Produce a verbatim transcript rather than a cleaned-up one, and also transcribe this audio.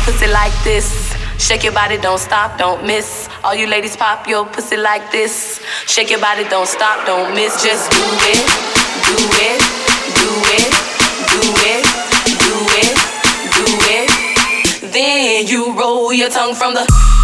pussy like this. Shake your body, don't stop, don't miss. All you ladies pop your pussy like this. Shake your body, don't stop, don't miss. Just do it, do it, do it, do it, do it, do it. Then you roll your tongue from the